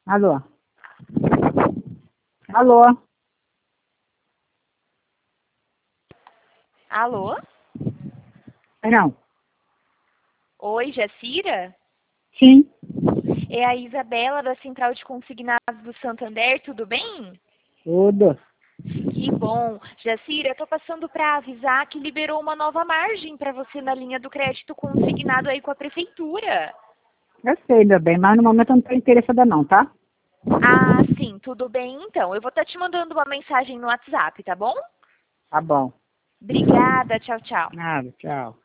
Alô? Alô? Alô? Não. Oi, Jacira? Sim. É a Isabela da Central de Consignados do Santander, tudo bem? Tudo. Que bom. Jacira, eu tô passando para avisar que liberou uma nova margem para você na linha do crédito consignado aí com a prefeitura. Eu sei, meu bem, mas no momento eu não estou interessada não, tá? Ah, sim, tudo bem então. Eu vou estar te mandando uma mensagem no WhatsApp, tá bom? Tá bom. Obrigada, tchau, tchau. Nada, tchau.